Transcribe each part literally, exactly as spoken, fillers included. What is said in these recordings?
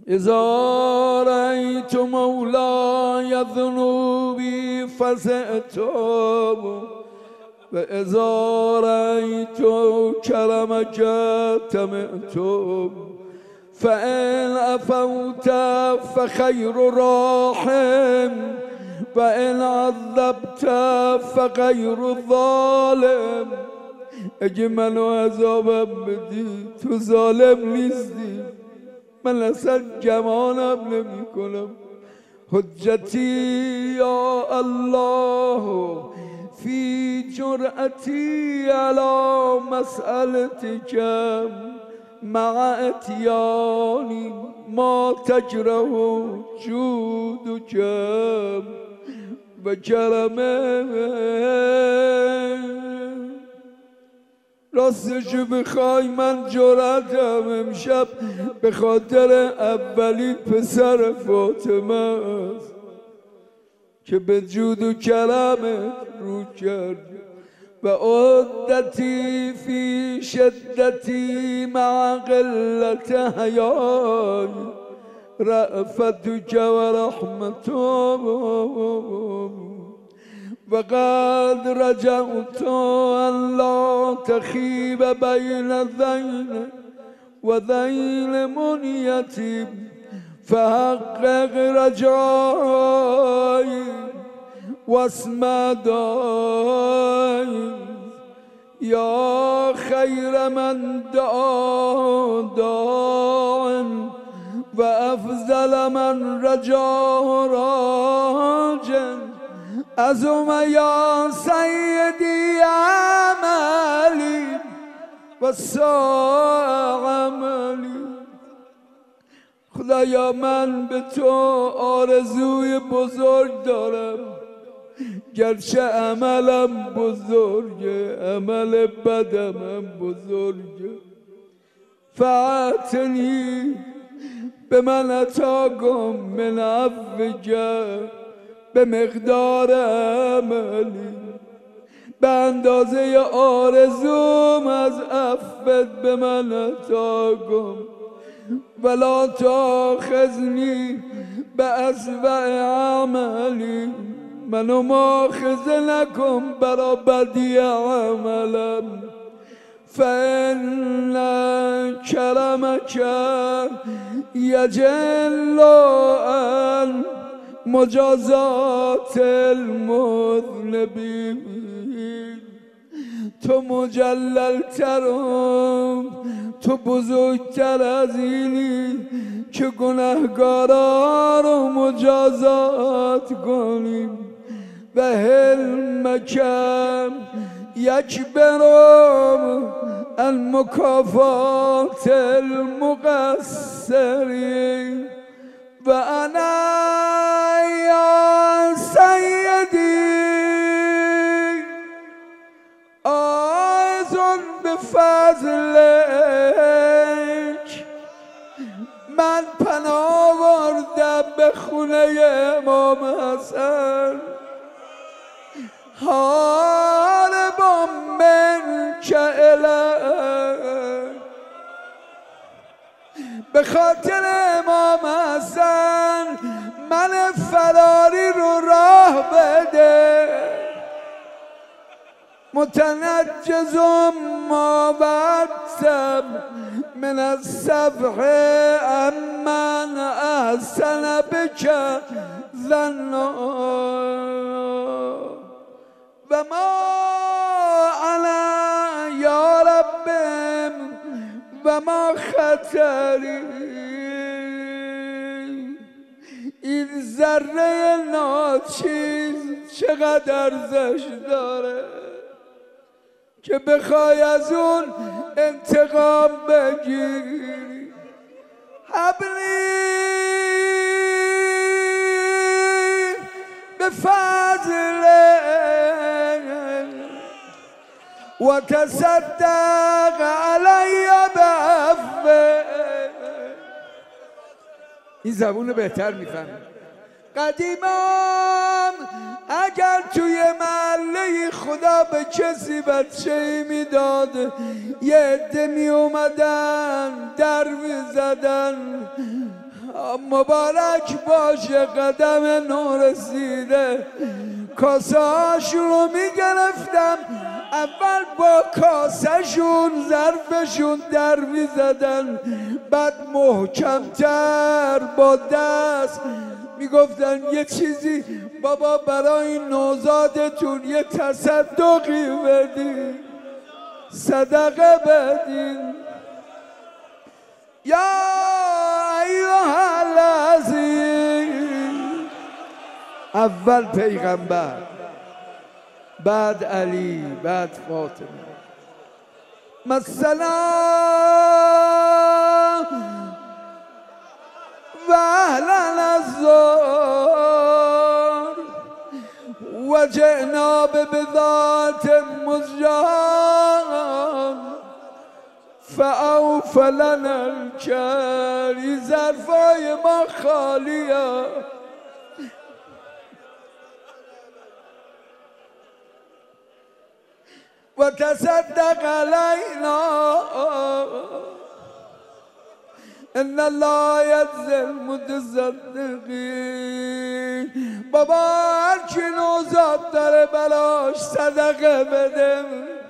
اذا رأيت مولاي ذنوبي فزعت وإذا رأيت كرمك تمعت فإن عفوت فخير راحم وإن عذبت فغير ظالم. اگه منو عذابم بدی تو ظالم نیستی، من اصلا گمانم نمی کنم. حجتی یا الله فی جرأتی علی مسألتک مع اتیانی ما تجره جودک و کرمه. راستشو بخوای من جرأتم امشب به خاطر اولین پسر فاطمه است که به جود و کرمت رو کرد. و عدتی فی شدتی مع قلت حیای رأفتک و رحمتک وقد رجعت ان لا تخیب بین ذین و ذین منیتی فحقق رجایی واسمع دعایی یا خیر من دعا داع و افضل من رجا راجا عظم یا سیدی عملی و ساء عملی. خدایا من به تو آرزوی بزرگ دارم، گرچه عملم بزرگه، عمل بدم هم بزرگه. فاعتنی به من عطا کن من عفوک به مقدار عملی، به اندازه آرزوم از عفوت به من عطا کن. ولا تاخذنی به اسوء عملی، منو مؤاخذه نکن برا بدی عملم. فإن کرمک یجل عن مجازات المذنبین. تو مجللترم، تو بزرگتر از اینی که گناهگارا رو مجازات کنیم. و حلمکم یکبرم عن مکافات المقصرین. و انا یا سیدی آیزون بفضلک، من پناه بردم به خونه امام حسن. هاربا منک الیک، به خاطر امام حسن من فراری رو راه بده. متنجزم ما بعدتم من الصفح امن احسن بک ظنا و ما انا یا رب و ما خطری. این ذره ناچیز چقدر ارزش داره که بخوای از اون انتقام بگیری. حبلی به فضل و تصدق علی بعفو. این زبون بهتر میفهمه. قدیمام اگر توی محله خدا به کسی بچه‌ای میداد، یه عده می اومدن در می زدن مبارک باشه قدم نورسیده. کاسه هاشون رو میگرفتم، اول با کاسهشون ظرفشون در میزدن، بعد محکمتر با دست میگفتن یه چیزی بابا برای نوزادتون یه تصدقی بدین، صدقه بدین. یا ایها العزیز، اول پیغمبر، بعد علی، بعد فاطمه. مثلا و اهلا الزار و جئنا بذات مزجان فاوف لنا الکری. ظرفای ما خالیه، و تصدق علینا ان الله یجزی المتصدقین. بابا هر کی نوزاد داره براش صدقه بده.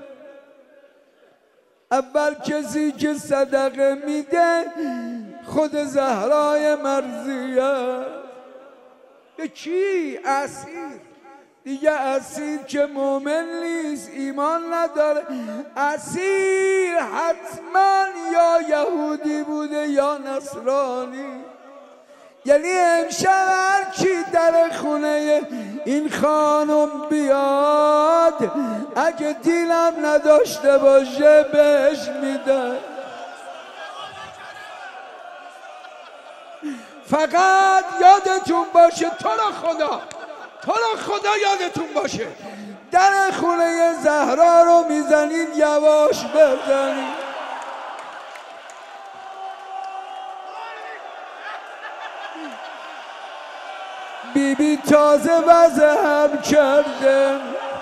اول کسی که صدقه میده خود زهرای مرضیه. به کی؟ اسیر. دیگه اسیر که مومن نیست، ایمان نداره. اسیر حتما یا یهودی بوده یا نصرانی. یعنی امشب هر کی در خونه این خانم بیاد، اگه دیلم نداشته باشه بهش میده. فقط یادتون باشه، تو را خدا تو را خدا یادتون باشه، در خونه زهرا رو میزنین یواش بزنین. بی بی تازه وضع هم کرده.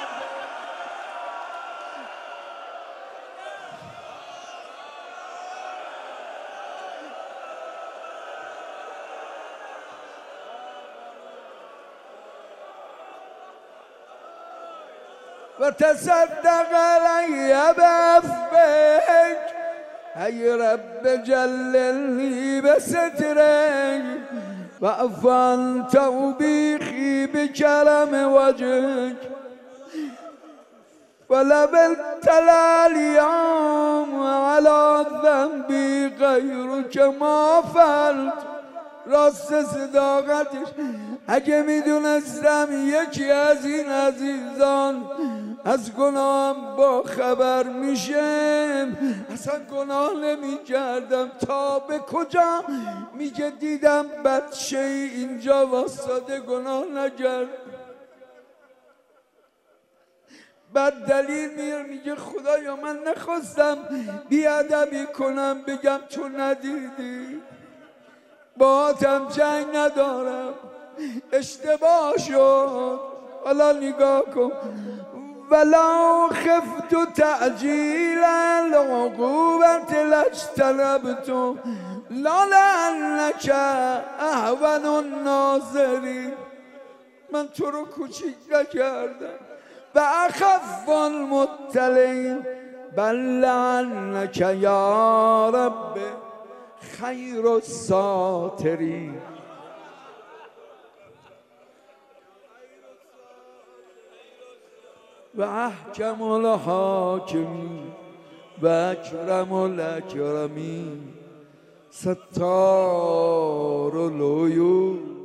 و تصدق علی بعفوک ای رب جللنی بسترک و عفو توبیخی بکرم وجهک ولم ابتلی الیوم علی ذنبی غیرک ما فعلت. راست صداقتش، اگه میدونستم یکی از این عزیزان از گناهم با خبر میشه اصلا گناه نمی کردم. تا به کجا؟ میگه دیدم بچه اینجا واسطه گناه نکرد. بعد دلیل میاره، میگه خدایا من نخواستم بیادبی کنم بگم تو ندیدی، باهاتم جنگ ندارم، اشتباه شد. حالا نگاه کن. ولو خفت تعجیل العقوبت لاجتنبت لعلک اهون الناظرین. من تو رو کوچیک نکردم. و اخف المطلعین بل لعنک یا رب خیر الساترین. و احکم الحاکمین و اکرم الاکرمین ستار العیوب